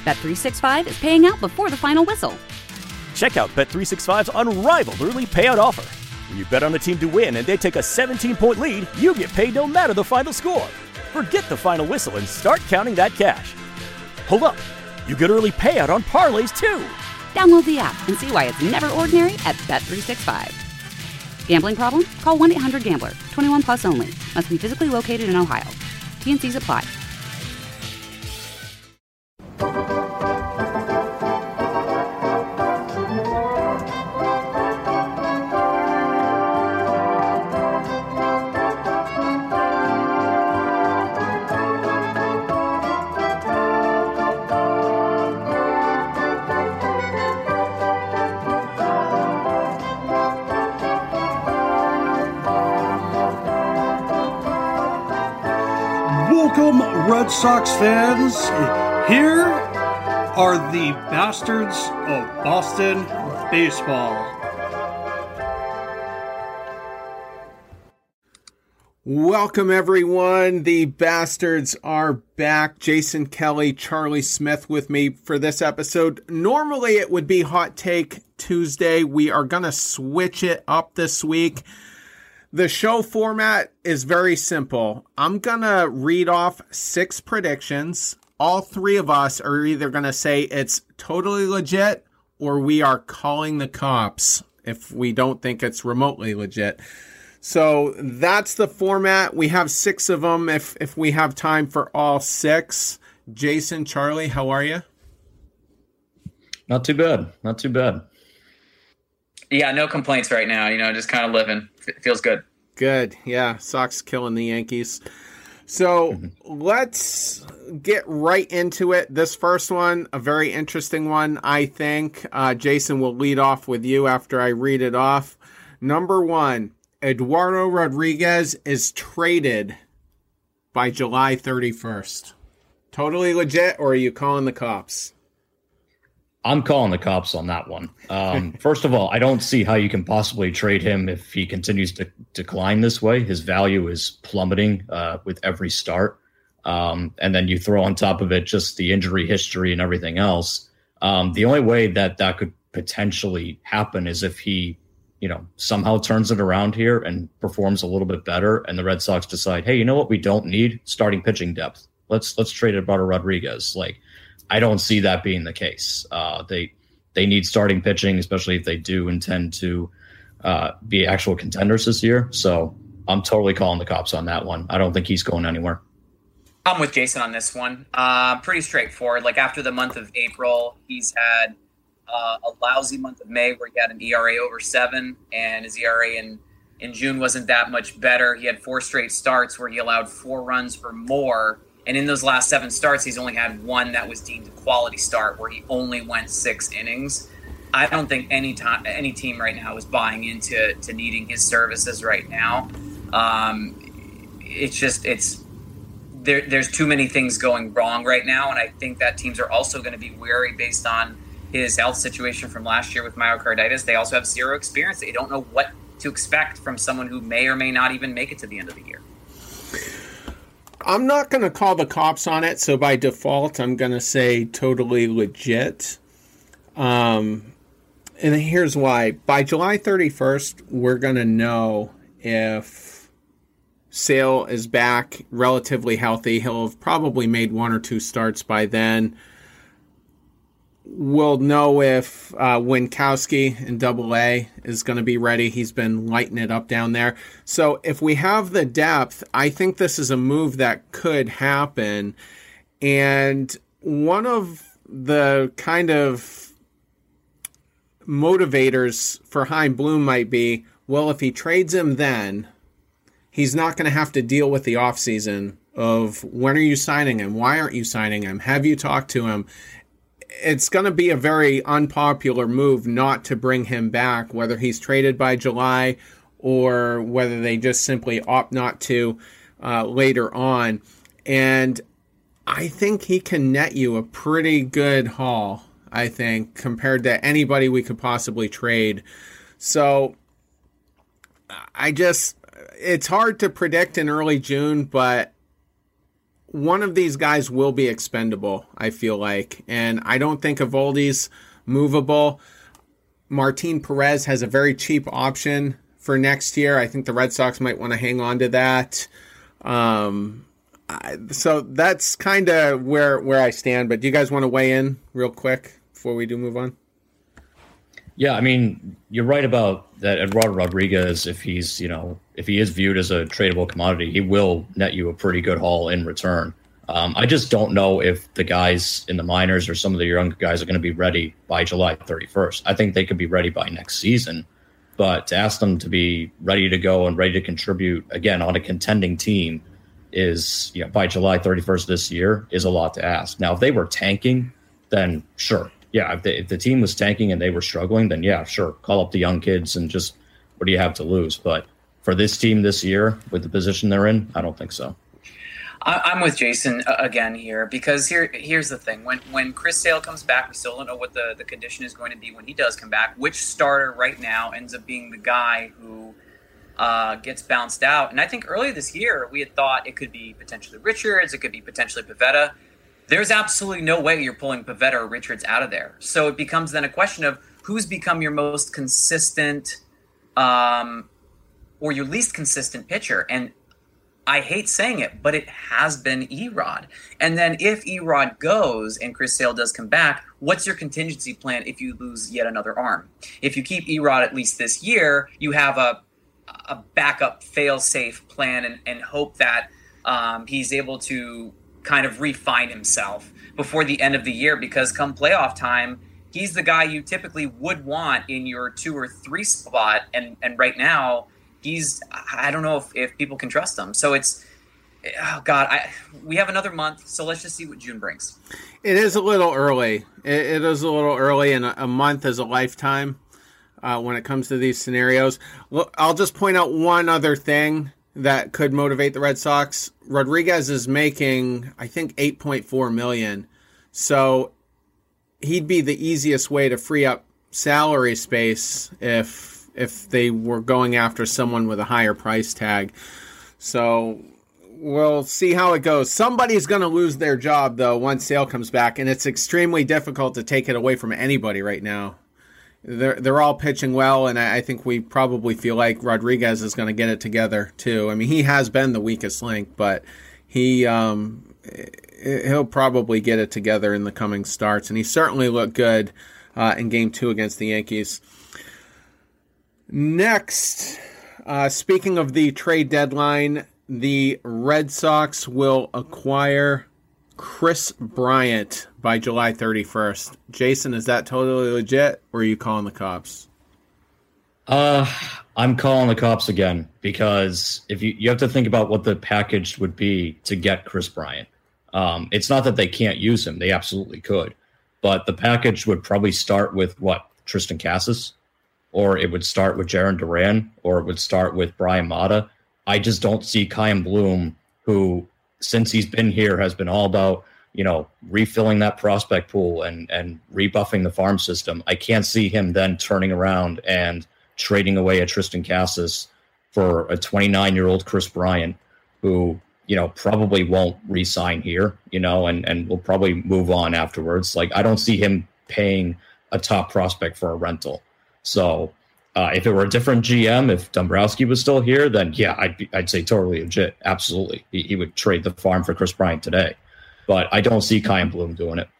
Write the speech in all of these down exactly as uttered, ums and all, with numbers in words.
Bet three sixty-five is paying out before the final whistle. Check out Bet three sixty-five's unrivaled early payout offer. When you bet on a team to win and they take a seventeen-point lead, you get paid no matter the final score. Forget the final whistle and start counting that cash. Hold up. You get early payout on parlays, too. Download the app and see why it's never ordinary at Bet three sixty-five. Gambling problem? Call one eight hundred gambler. twenty-one plus only. Must be physically located in Ohio. T and Cs apply. Red Sox fans, here are the Bastards of Boston Baseball. Welcome everyone, the Bastards are back. Jason Kelly, Charlie Smith with me for this episode. Normally it would be Hot Take Tuesday. We are going to switch it up this week. The show format is very simple. I'm going to read off six predictions. All three of us are either going to say it's totally legit or we are calling the cops if we don't think it's remotely legit. So that's the format. We have six of them if, if we have time for all six. Jason, Charlie, how are you? Not too bad. Not too bad. Yeah, no complaints right now. You know, just kind of living. It feels good. Good. Yeah, Sox killing the Yankees. So mm-hmm. let's get right into it. This first one, a very interesting one, I think. Uh, Jason will lead off with you after I read it off. Number one, Eduardo Rodriguez is traded by July thirty-first. Totally legit, or are you calling the cops? I'm calling the cops on that one. Um, first of all, I don't see how you can possibly trade him if he continues to decline this way. His value is plummeting uh, with every start. Um, and then you throw on top of it just the injury history and everything else. Um, the only way that that could potentially happen is if he, you know, somehow turns it around here and performs a little bit better, and the Red Sox decide, hey, you know what, we don't need starting pitching depth. Let's let's trade Eduardo Rodriguez. Like, I don't see that being the case. Uh, they they need starting pitching, especially if they do intend to uh, be actual contenders this year. So I'm totally calling the cops on that one. I don't think he's going anywhere. I'm with Jason on this one. Uh, pretty straightforward. Like after the month of April, he's had uh, a lousy month of May where he had an E R A over seven, and his E R A in, in June wasn't that much better. He had four straight starts where he allowed four runs or more. And in those last seven starts, he's only had one that was deemed a quality start where he only went six innings. I don't think any time, any team right now is buying into to needing his services right now. Um, it's just it's there. There's too many things going wrong right now, and I think that teams are also going to be wary based on his health situation from last year with myocarditis. They also have zero experience. They don't know what to expect from someone who may or may not even make it to the end of the year. I'm not going to call the cops on it, so by default, I'm going to say totally legit. Um, and here's why. By July thirty-first, we're going to know if Sale is back, relatively healthy. He'll have probably made one or two starts by then. We'll know if uh, Winkowski in Double A is going to be ready. He's been lighting it up down there. So if we have the depth, I think this is a move that could happen. And one of the kind of motivators for Chaim Bloom might be, well, if he trades him then, he's not going to have to deal with the offseason of when are you signing him? Why aren't you signing him? Have you talked to him? It's going to be a very unpopular move not to bring him back, whether he's traded by July or whether they just simply opt not to uh, later on. And I think he can net you a pretty good haul, I think, compared to anybody we could possibly trade. So I just, it's hard to predict in early June, but one of these guys will be expendable, I feel like. And I don't think Eovaldi's movable. Martin Perez has a very cheap option for next year. I think the Red Sox might want to hang on to that. Um, I, so that's kind of where, where I stand. But do you guys want to weigh in real quick before we do move on? Yeah, I mean, you're right about that. Eduardo Rodriguez, if he's, you know, if he is viewed as a tradable commodity, he will net you a pretty good haul in return. Um, I just don't know if the guys in the minors or some of the younger guys are going to be ready by July thirty-first. I think they could be ready by next season, but to ask them to be ready to go and ready to contribute again on a contending team is, you know, by July thirty-first this year is a lot to ask. Now, if they were tanking, then sure. Yeah, if the, if the team was tanking and they were struggling, then yeah, sure, call up the young kids and just, what do you have to lose? But for this team this year, with the position they're in, I don't think so. I'm with Jason again here, because here here's the thing. When when Chris Sale comes back, we still don't know what the, the condition is going to be when he does come back. Which starter right now ends up being the guy who uh, gets bounced out? And I think earlier this year, we had thought it could be potentially Richards, it could be potentially Pivetta. There's absolutely no way you're pulling Pivetta or Richards out of there. So it becomes then a question of who's become your most consistent um, or your least consistent pitcher. And I hate saying it, but it has been Erod. And then if Erod goes and Chris Sale does come back, what's your contingency plan if you lose yet another arm? If you keep Erod at least this year, you have a a backup fail-safe plan and, and hope that um, he's able to kind of refine himself before the end of the year, because come playoff time, he's the guy you typically would want in your two or three spot. And, and right now he's, I don't know if, if people can trust him. So it's, oh God, I, we have another month. So let's just see what June brings. It is a little early. It, it is a little early, and a, a month is a lifetime uh, when it comes to these scenarios. Look, I'll just point out one other thing that could motivate the Red Sox. Rodriguez is making, I think, eight point four million dollars. So he'd be the easiest way to free up salary space if if they were going after someone with a higher price tag. So we'll see how it goes. Somebody's going to lose their job, though, once Sale comes back, and it's extremely difficult to take it away from anybody right now. They're they're all pitching well, and I think we probably feel like Rodriguez is going to get it together too. I mean, he has been the weakest link, but he um, he'll probably get it together in the coming starts, and he certainly looked good uh, in Game Two against the Yankees. Next, uh, speaking of the trade deadline, the Red Sox will acquire Kris Bryant by July thirty-first. Jason, is that totally legit, or are you calling the cops? Uh, I'm calling the cops again, because if you, you have to think about what the package would be to get Kris Bryant. Um, it's not that they can't use him. They absolutely could. But the package would probably start with, what, Tristan Casas? Or it would start with Jarren Duran? Or it would start with Brian Mata? I just don't see Chaim Bloom, who, since he's been here, has been all about, you know, refilling that prospect pool and, and rebuffing the farm system. I can't see him then turning around and trading away a Tristan Casas for a twenty-nine-year-old Kris Bryant, who, you know, probably won't re-sign here, you know, and, and will probably move on afterwards. Like, I don't see him paying a top prospect for a rental. So uh, if it were a different G M, if Dombrowski was still here, then yeah, I'd be, I'd say totally legit. Absolutely. He, he would trade the farm for Kris Bryant today. But I don't see Chaim Bloom doing it.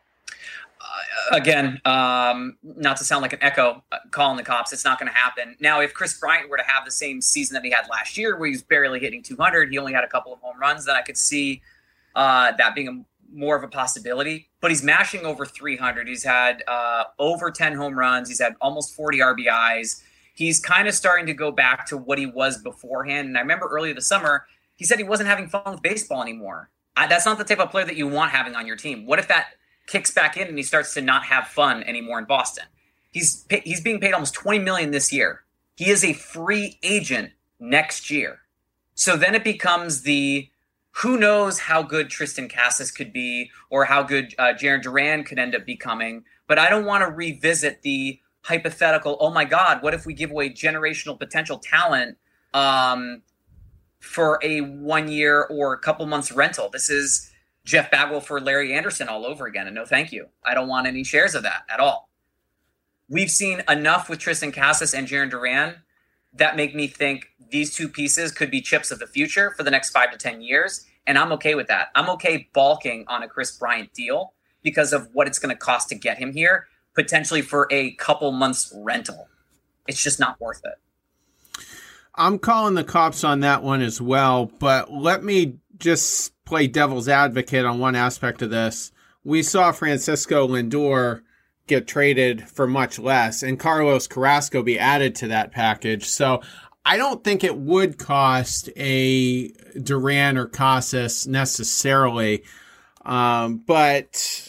Uh, again, um, not to sound like an echo, uh, calling the cops, it's not going to happen. Now, if Kris Bryant were to have the same season that he had last year, where he was barely hitting two hundred, he only had a couple of home runs, then I could see uh, that being a, more of a possibility. But he's mashing over three hundred. He's had uh, over ten home runs. He's had almost forty R B Is. He's kind of starting to go back to what he was beforehand. And I remember earlier this summer, he said he wasn't having fun with baseball anymore. I, that's not the type of player that you want having on your team. What if that kicks back in and he starts to not have fun anymore in Boston? He's he's being paid almost twenty million dollars this year. He is a free agent next year. So then it becomes the, who knows how good Tristan Casas could be, or how good uh, Jarren Duran could end up becoming. But I don't want to revisit the hypothetical, oh my God, what if we give away generational potential talent um, for a one year or a couple months rental. This is Jeff Bagwell for Larry Anderson all over again. And no, thank you. I don't want any shares of that at all. We've seen enough with Tristan Casas and Jarren Duran that make me think these two pieces could be chips of the future for the next five to ten years. And I'm okay with that. I'm okay balking on a Kris Bryant deal because of what it's going to cost to get him here, potentially for a couple months rental. It's just not worth it. I'm calling the cops on that one as well, but let me just play devil's advocate on one aspect of this. We saw Francisco Lindor get traded for much less and Carlos Carrasco be added to that package. So I don't think it would cost a Duran or Casas necessarily. Um, but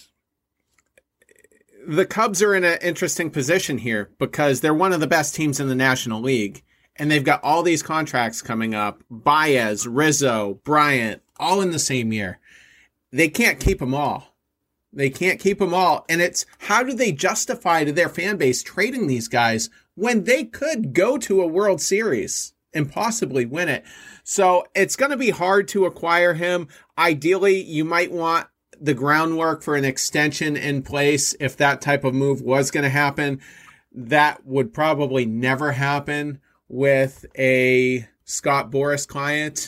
the Cubs are in an interesting position here because they're one of the best teams in the National League. And they've got all these contracts coming up. Baez, Rizzo, Bryant, all in the same year. They can't keep them all. They can't keep them all. And it's how do they justify to their fan base trading these guys when they could go to a World Series and possibly win it? So it's going to be hard to acquire him. Ideally, you might want the groundwork for an extension in place if that type of move was going to happen. That would probably never happen with a Scott Boras client.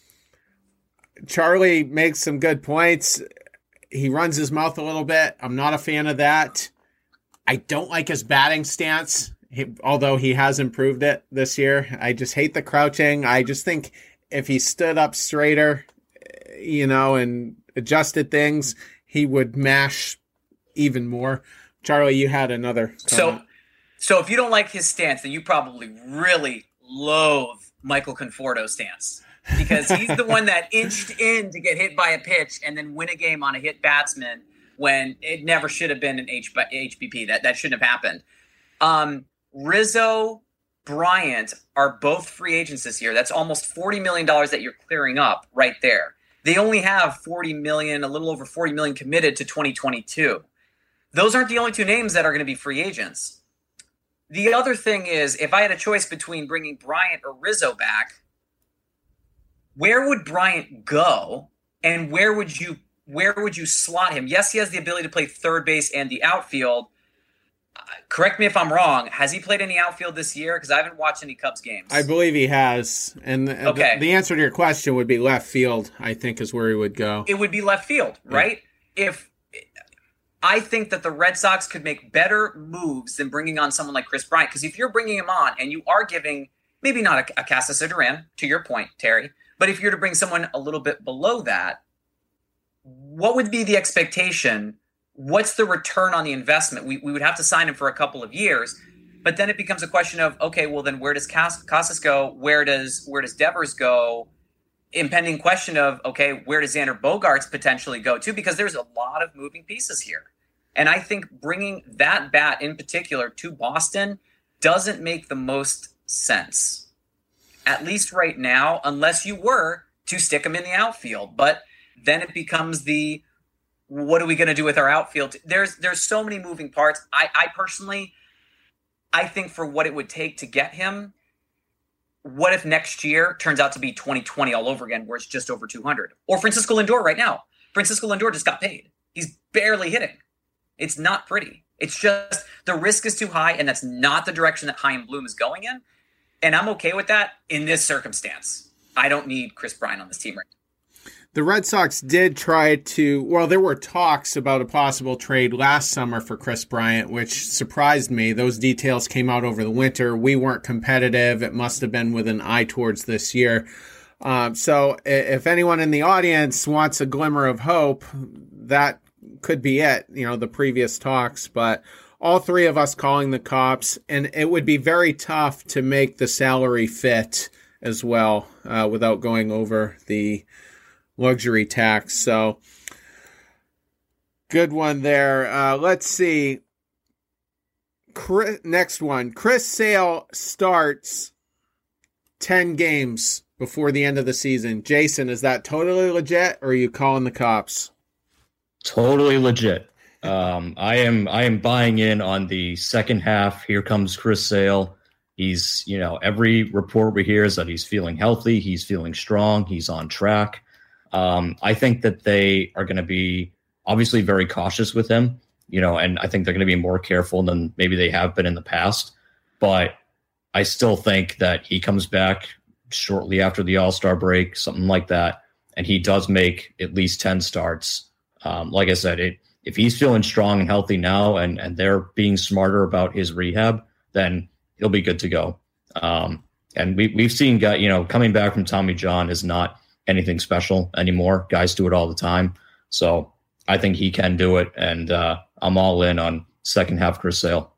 Charlie makes some good points. He runs his mouth a little bit. I'm not a fan of that. I don't like his batting stance, he, although he has improved it this year. I just hate the crouching. I just think if he stood up straighter, you know, and adjusted things, he would mash even more. Charlie, you had another comment. So So if you don't like his stance, then you probably really loathe Michael Conforto's stance because he's the one that inched in to get hit by a pitch and then win a game on a hit batsman when it never should have been an H B P. That that shouldn't have happened. Um, Rizzo, Bryant are both free agents this year. That's almost forty million dollars that you're clearing up right there. They only have forty million dollars, a little over forty million dollars committed to twenty twenty-two. Those aren't the only two names that are going to be free agents. The other thing is, if I had a choice between bringing Bryant or Rizzo back, where would Bryant go, and where would you where would you slot him? Yes, he has the ability to play third base and the outfield. Uh, correct me if I'm wrong. Has he played any outfield this year? Because I haven't watched any Cubs games. I believe he has. And the, okay. the, the answer to your question would be left field, I think, is where he would go. It would be left field, right? Yeah. If I think that the Red Sox could make better moves than bringing on someone like Kris Bryant. Because if you're bringing him on and you are giving, maybe not a, a Casas or Duran, to your point, Terry, but if you're to bring someone a little bit below that, what would be the expectation? What's the return on the investment? We we would have to sign him for a couple of years, but then it becomes a question of, okay, well then where does Cas- Casas go? Where does where does Devers go? Impending question of, okay, where does Xander Bogaerts potentially go to? Because there's a lot of moving pieces here. And I think bringing that bat in particular to Boston doesn't make the most sense, at least right now, unless you were to stick him in the outfield. But then it becomes the, what are we going to do with our outfield? There's there's so many moving parts. I, I personally, I think for what it would take to get him, what if next year turns out to be twenty twenty all over again, where it's just over two hundred? Or Francisco Lindor right now. Francisco Lindor just got paid. He's barely hitting. It's not pretty. It's just the risk is too high, and that's not the direction that Chaim Bloom is going in. And I'm okay with that in this circumstance. I don't need Kris Bryant on this team right now. The Red Sox did try to, well, there were talks about a possible trade last summer for Kris Bryant, which surprised me. Those details came out over the winter. We weren't competitive. It must have been with an eye towards this year. Um, so if anyone in the audience wants a glimmer of hope, that could be it, you know, the previous talks. But all three of us calling the cops, and it would be very tough to make the salary fit as well uh, without going over the luxury tax. So good one there. Uh, let's see. Chris, next one. Chris Sale starts ten games before the end of the season. Jason, is that totally legit, or are you calling the cops? Totally legit. Um, I am I am buying in on the second half. Here comes Chris Sale. He's, you know, every report we hear is that he's feeling healthy. He's feeling strong. He's on track. Um, I think that they are going to be obviously very cautious with him, you know, and I think they're going to be more careful than maybe they have been in the past. But I still think that he comes back shortly after the All-Star break, something like that, and he does make at least ten starts. Um, like I said, it, if he's feeling strong and healthy now and, and they're being smarter about his rehab, then he'll be good to go. Um, and we, we've seen guy, you know, coming back from Tommy John is not anything special anymore. Guys do it all the time. So I think he can do it. And uh, I'm all in on second half Chris Sale.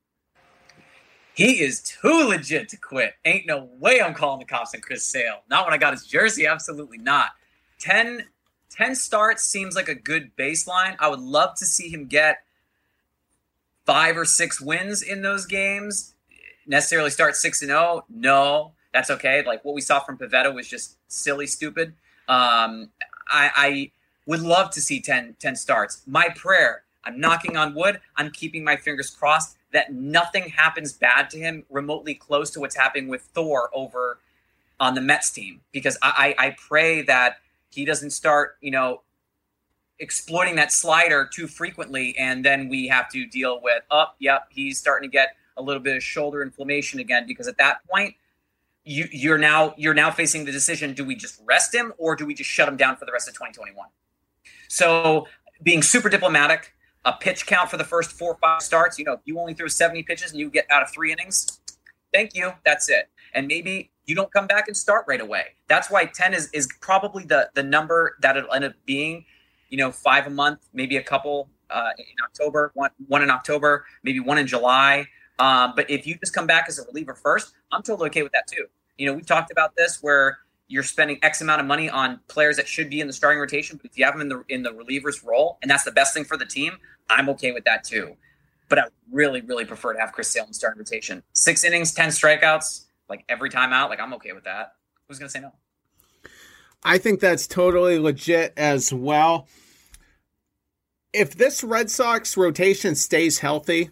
He is too legit to quit. Ain't no way I'm calling the cops on Chris Sale. Not when I got his jersey. Absolutely not. ten, ten starts seems like a good baseline. I would love to see him get five or six wins in those games. Necessarily start six and oh. No, that's okay. Like what we saw from Pivetta was just silly, stupid. Um, I, I would love to see ten, ten starts. My prayer, I'm knocking on wood. I'm keeping my fingers crossed that nothing happens bad to him remotely close to what's happening with Thor over on the Mets team. Because I, I, I pray that he doesn't start, you know, exploiting that slider too frequently, and then we have to deal with, oh, yep, he's starting to get a little bit of shoulder inflammation again. Because at that point, you, you're now you're now facing the decision: do we just rest him, or do we just shut him down for the rest of twenty twenty-one? So, being super diplomatic. A pitch count for the first four or five starts. You know, if you only throw seventy pitches and you get out of three innings, thank you. That's it. And maybe you don't come back and start right away. That's why ten is, is probably the, the number that it'll end up being. You know, five a month, maybe a couple uh, in October, one, one in October, maybe one in July. Um, but if you just come back as a reliever first, I'm totally okay with that too. You know, we've talked about this where you're spending X amount of money on players that should be in the starting rotation, but if you have them in the in the reliever's role, and that's the best thing for the team, I'm okay with that too. But I really, really prefer to have Chris Sale in the starting rotation. Six innings, ten strikeouts, like every time out, like I'm okay with that. Who's going to say no? I think that's totally legit as well. If this Red Sox rotation stays healthy,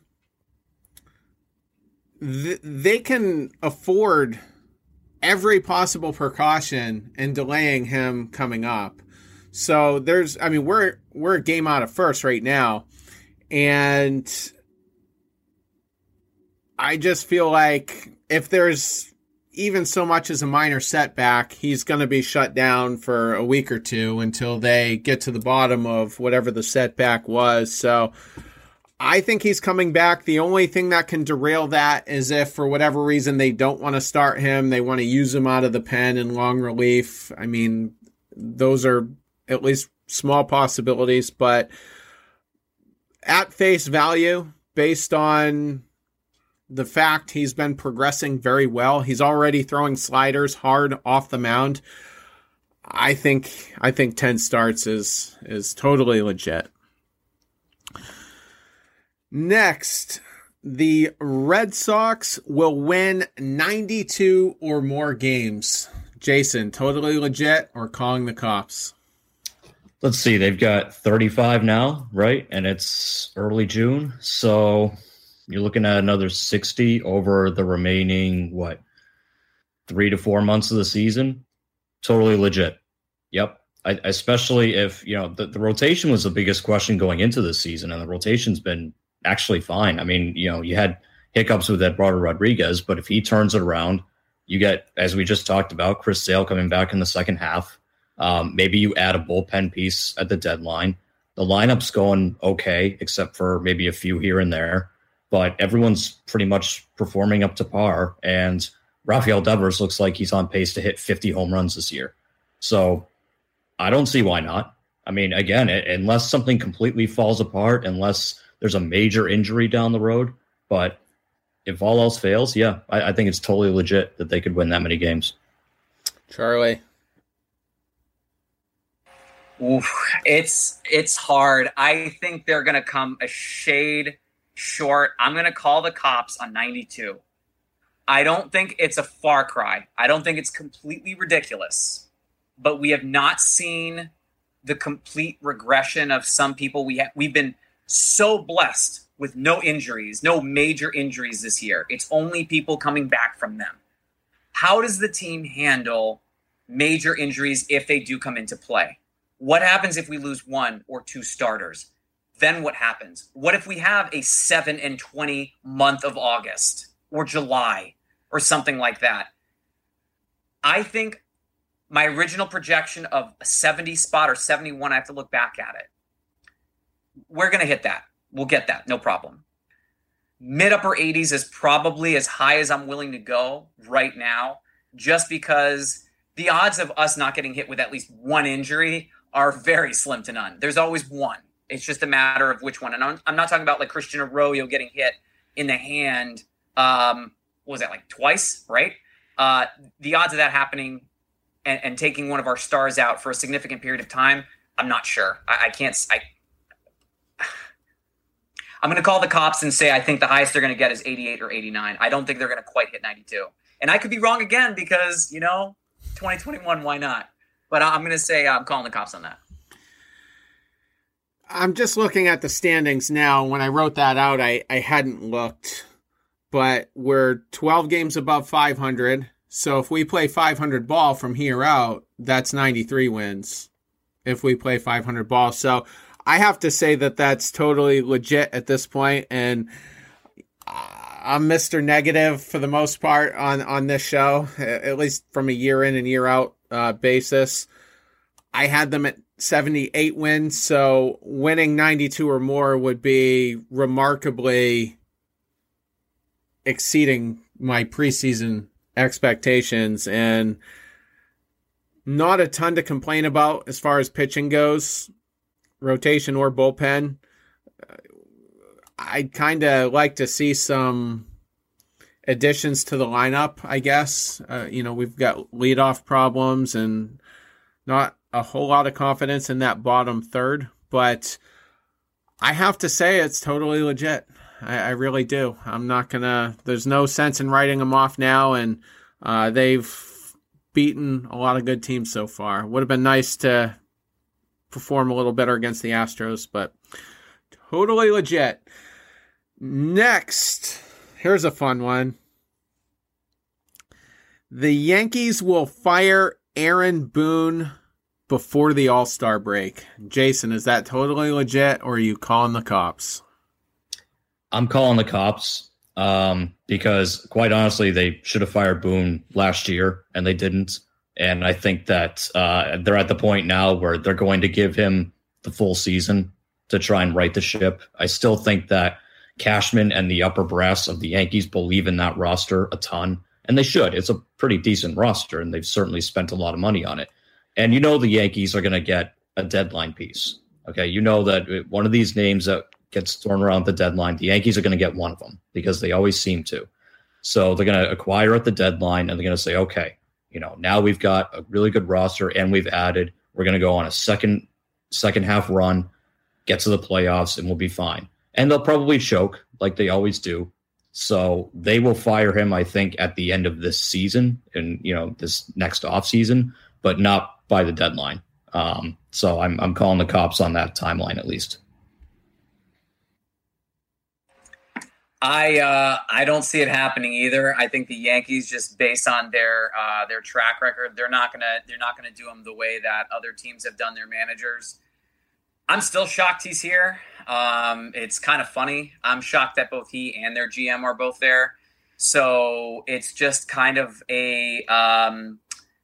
th- they can afford every possible precaution in delaying him coming up. So there's, I mean, we're we're a game out of first right now, and I just feel like if there's even so much as a minor setback, he's going to be shut down for a week or two until they get to the bottom of whatever the setback was. So I think he's coming back. The only thing that can derail that is if for whatever reason they don't want to start him, they want to use him out of the pen in long relief. I mean, those are at least small possibilities, but at face value, based on the fact he's been progressing very well, he's already throwing sliders hard off the mound. I think I think ten starts is is totally legit. Next, the Red Sox will win ninety-two or more games. Jason, totally legit or calling the cops? Let's see. They've got thirty-five now, right? And it's early June. So you're looking at another sixty over the remaining, what, three to four months of the season? Totally legit. Yep. I, especially if, you know, the, the rotation was the biggest question going into the season, and the rotation's been actually fine. I mean, you know, you had hiccups with Eduardo Rodriguez, but if he turns it around, you get, as we just talked about, Chris Sale coming back in the second half. Um, maybe you add a bullpen piece at the deadline. The lineup's going okay, except for maybe a few here and there, but everyone's pretty much performing up to par. And Rafael Devers looks like he's on pace to hit fifty home runs this year. So I don't see why not. I mean, again, unless something completely falls apart, unless there's a major injury down the road. But if all else fails, yeah, I, I think it's totally legit that they could win that many games. Charlie. Oof, it's it's hard. I think they're going to come a shade short. I'm going to call the cops on ninety-two. I don't think it's a far cry. I don't think it's completely ridiculous. But we have not seen the complete regression of some people. We ha- we've been so blessed with no injuries, no major injuries this year. It's only people coming back from them. How does the team handle major injuries if they do come into play? What happens if we lose one or two starters? Then what happens? What if we have a seven and twenty month of August or July or something like that? I think my original projection of a seventy spot or seventy-one, I have to look back at it. We're going to hit that. We'll get that. No problem. Mid upper eighties is probably as high as I'm willing to go right now, just because the odds of us not getting hit with at least one injury are very slim to none. There's always one. It's just a matter of which one. And I'm, I'm not talking about like Christian Arroyo getting hit in the hand. Um, what was that, like twice, right? Uh, the odds of that happening and, and taking one of our stars out for a significant period of time, I'm not sure. I, I can't. I, I'm going to call the cops and say I think the highest they're going to get is eighty-eight or eighty-nine. I don't think they're going to quite hit ninety-two. And I could be wrong again because, you know, twenty twenty-one, why not? But I'm going to say I'm calling the cops on that. I'm just looking at the standings now. When I wrote that out, I, I hadn't looked. But we're twelve games above five hundred. So if we play five hundred ball from here out, that's ninety-three wins if we play five hundred ball. So I have to say that that's totally legit at this point. And I'm Mister Negative for the most part on, on this show, at least from a year in and year out uh, basis. I had them at seventy-eight wins. So winning ninety-two or more would be remarkably exceeding my preseason expectations, and not a ton to complain about as far as pitching goes, rotation or bullpen. I'd kind of like to see some additions to the lineup, I guess. Uh, you know, we've got leadoff problems and not a whole lot of confidence in that bottom third, but I have to say it's totally legit. I, I really do. I'm not going to, there's no sense in writing them off now, and uh, they've beaten a lot of good teams so far. Would have been nice to perform a little better against the Astros, but totally legit. Next, here's a fun one. The Yankees will fire Aaron Boone before the All-Star break. Jason, is that totally legit, or are you calling the cops? I'm calling the cops um, because, quite honestly, they should have fired Boone last year, and they didn't. And I think that uh, they're at the point now where they're going to give him the full season to try and right the ship. I still think that Cashman and the upper brass of the Yankees believe in that roster a ton, and they should. It's a pretty decent roster, and they've certainly spent a lot of money on it. And you know the Yankees are going to get a deadline piece. Okay, you know that one of these names that gets thrown around at the deadline, the Yankees are going to get one of them because they always seem to. So they're going to acquire at the deadline, and they're going to say, okay, you know, now we've got a really good roster, and we've added. We're going to go on a second second half run, get to the playoffs, and we'll be fine. And they'll probably choke like they always do. So they will fire him, I think, at the end of this season and, you know, this next offseason, but not by the deadline. Um, so I'm I'm calling the cops on that timeline at least. I uh, I don't see it happening either. I think the Yankees, just based on their uh, their track record, they're not gonna they're not gonna do them the way that other teams have done their managers. I'm still shocked he's here. Um, it's kind of funny. I'm shocked that both he and their G M are both there. So it's just kind of a um,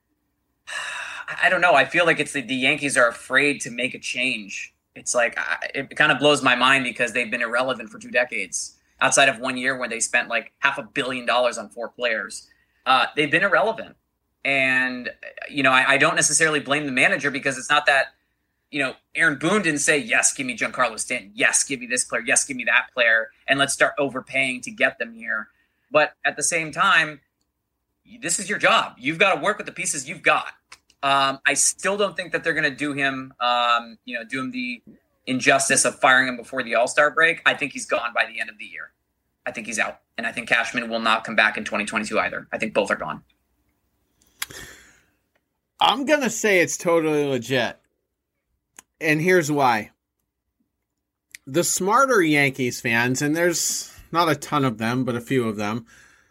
I don't know. I feel like it's the, the Yankees are afraid to make a change. It's like I, it kind of blows my mind because they've been irrelevant for two decades. Outside of one year when they spent like half a billion dollars on four players, uh, they've been irrelevant. And, you know, I, I don't necessarily blame the manager because it's not that, you know, Aaron Boone didn't say, yes, give me Giancarlo Stanton. Yes, give me this player. Yes, give me that player. And let's start overpaying to get them here. But at the same time, this is your job. You've got to work with the pieces you've got. Um, I still don't think that they're going to do him, um, you know, do him the injustice of firing him before the All-Star break. I think he's gone by the end of the year. I think he's out. And I think Cashman will not come back in twenty twenty-two either. I think both are gone. I'm going to say it's totally legit. And here's why. the smarter Yankees fans, and there's not a ton of them, but a few of them,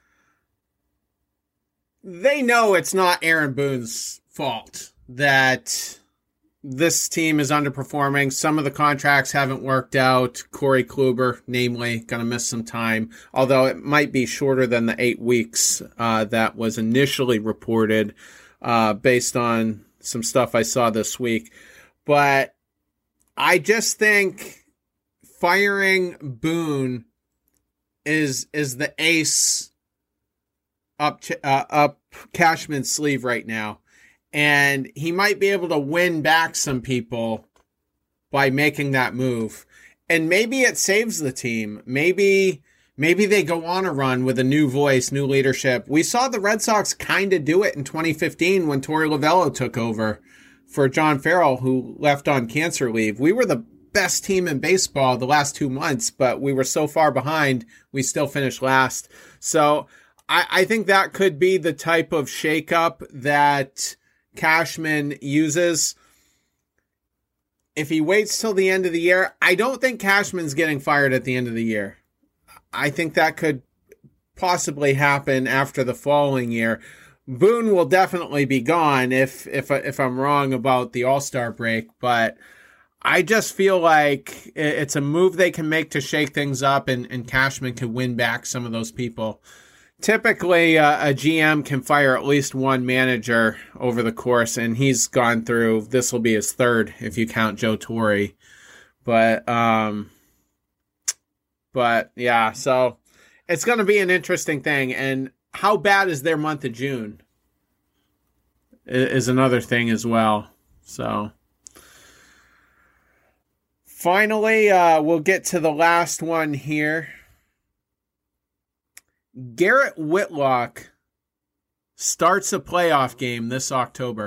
they know it's not Aaron Boone's fault that this team is underperforming. Some of the contracts haven't worked out. Corey Kluber, namely, going to miss some time, although it might be shorter than the eight weeks uh, that was initially reported uh, based on some stuff I saw this week. But I just think firing Boone is is the ace up uh, up Cashman's sleeve right now. And he might be able to win back some people by making that move. And maybe it saves the team. Maybe maybe they go on a run with a new voice, new leadership. We saw the Red Sox kind of do it in twenty fifteen when Torey Lovullo took over for John Farrell, who left on cancer leave. We were the best team in baseball the last two months, but we were so far behind, we still finished last. So I, I think that could be the type of shakeup that Cashman uses. If he waits till the end of the year, I don't think Cashman's getting fired at the end of the year. I think that could possibly happen after the following year. Boone will definitely be gone if if if I'm wrong about the All-Star break, but I just feel like it's a move they can make to shake things up, and, and Cashman can win back some of those people. Typically, uh, a G M can fire at least one manager over the course, and he's gone through, this will be his third if you count Joe Torre. But, um, but yeah, so it's going to be an interesting thing. And how bad is their month of June is another thing as well. So finally, uh, we'll get to the last one here. Garrett Whitlock starts a playoff game this October.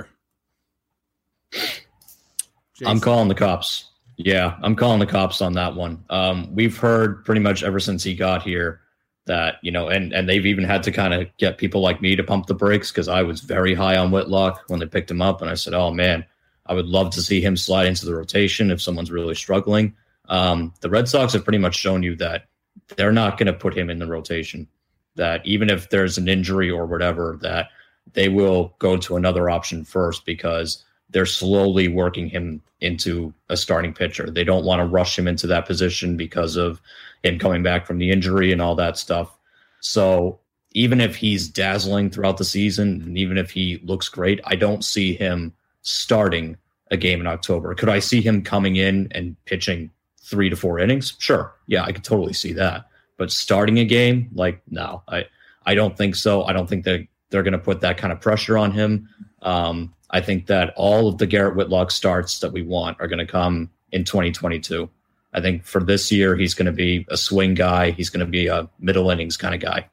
Jason. I'm calling the cops. Yeah, I'm calling the cops on that one. Um, we've heard pretty much ever since he got here that, you know, and, and they've even had to kind of get people like me to pump the brakes because I was very high on Whitlock when they picked him up. And I said, oh, man, I would love to see him slide into the rotation if someone's really struggling. Um, the Red Sox have pretty much shown you that they're not going to put him in the rotation. That even if there's an injury or whatever, that they will go to another option first because they're slowly working him into a starting pitcher. They don't want to rush him into that position because of him coming back from the injury and all that stuff. So even if he's dazzling throughout the season, and even if he looks great, I don't see him starting a game in October. Could I see him coming in and pitching three to four innings? Sure. Yeah, I could totally see that. But starting a game, like, no, I, I don't think so. I don't think that they're going to put that kind of pressure on him. Um, I think that all of the Garrett Whitlock starts that we want are going to come in twenty twenty-two. I think for this year, he's going to be a swing guy. He's going to be a middle innings kind of guy.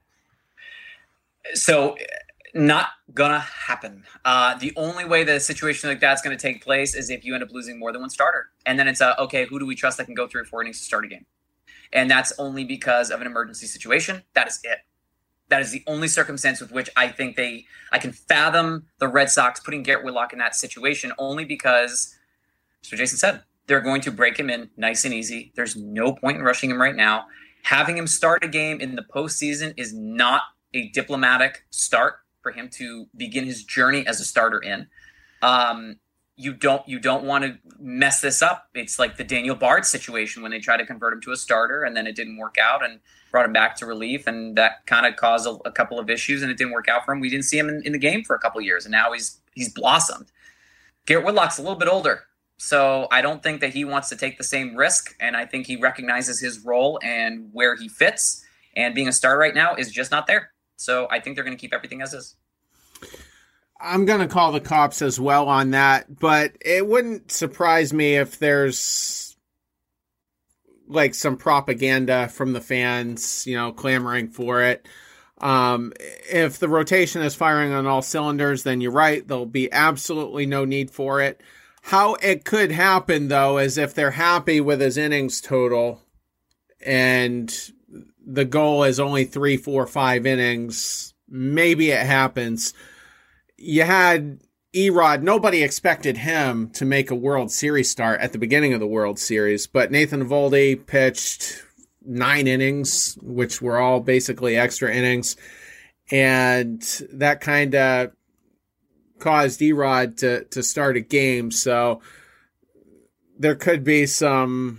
So not going to happen. Uh, the only way that a situation like that's going to take place is if you end up losing more than one starter. And then it's, a, okay, who do we trust that can go three or four innings to start a game? And that's only because of an emergency situation. That is it. That is the only circumstance with which I think they, I can fathom the Red Sox putting Garrett Whitlock in that situation, only because, as Jason said, they're going to break him in nice and easy. There's no point in rushing him right now. Having him start a game in the postseason is not a diplomatic start for him to begin his journey as a starter in. Um, You don't you don't want to mess this up. It's like the Daniel Bard situation when they tried to convert him to a starter and then it didn't work out and brought him back to relief, and that kind of caused a, a couple of issues and it didn't work out for him. We didn't see him in, in the game for a couple of years, and now he's he's blossomed. Garrett Whitlock's a little bit older, so I don't think that he wants to take the same risk, and I think he recognizes his role and where he fits, and being a star right now is just not there. So I think they're going to keep everything as is. I'm going to call the cops as well on that, but it wouldn't surprise me if there's like some propaganda from the fans, you know, clamoring for it. Um, if the rotation is firing on all cylinders, then you're right. There'll be absolutely no need for it. How it could happen, though, is if they're happy with his innings total and the goal is only three, four, five innings, maybe it happens. You had Erod, nobody expected him to make a World Series start at the beginning of the World Series, but Nathan Eovaldi pitched nine innings, which were all basically extra innings, and that kind of caused Erod to, to start a game, so there could be some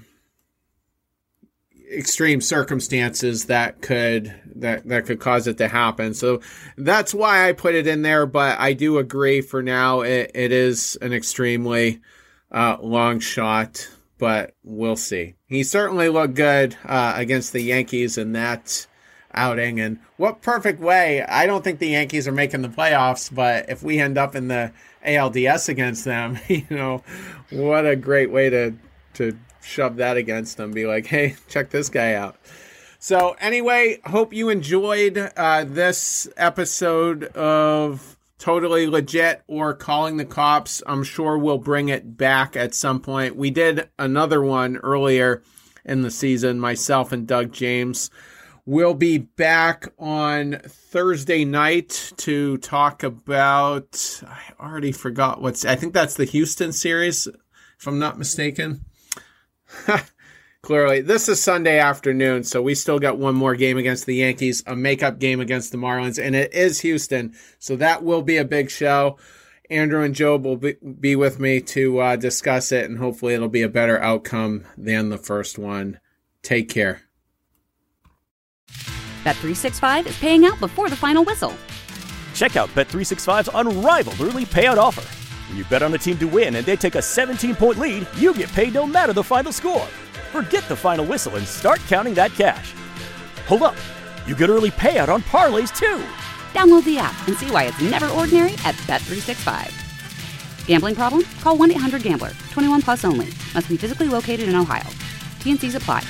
extreme circumstances that could that that could cause it to happen. So that's why I put it in there, but I do agree for now it, it is an extremely uh, long shot, but we'll see. He certainly looked good uh, against the Yankees in that outing, and what perfect way. I don't think the Yankees are making the playoffs, but if we end up in the A L D S against them, you know, what a great way to to shove that against them, be like, hey, check this guy out. So anyway, hope you enjoyed uh, this episode of Totally Legit or Calling the Cops. I'm sure we'll bring it back at some point. We did another one earlier in the season, myself and Doug James. We'll be back on Thursday night to talk about, I already forgot what's, I think that's the Houston series, if I'm not mistaken. Clearly, this is Sunday afternoon, so we still got one more game against the Yankees, a makeup game against the Marlins, and it is Houston, so that will be a big show. Andrew and Job will be, be with me to uh, discuss it, and hopefully it'll be a better outcome than the first one. Take care. Bet three sixty-five is paying out before the final whistle. Check out Bet three sixty-five's unrivaled early payout offer. When you bet on a team to win and they take a seventeen-point lead, you get paid no matter the final score. Forget the final whistle and start counting that cash. Hold up. You get early payout on parlays, too. Download the app and see why it's never ordinary at Bet three sixty-five. Gambling problem? Call one eight hundred gambler. twenty-one plus only. Must be physically located in Ohio. T and C's apply.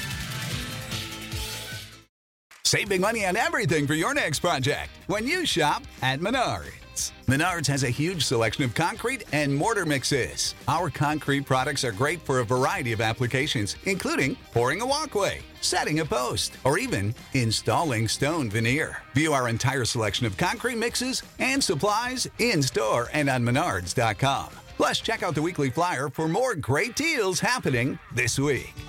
Save big money on everything for your next project when you shop at Menards. Menards has a huge selection of concrete and mortar mixes. Our concrete products are great for a variety of applications, including pouring a walkway, setting a post, or even installing stone veneer. View our entire selection of concrete mixes and supplies in-store and on menards dot com. Plus, check out the weekly flyer for more great deals happening this week.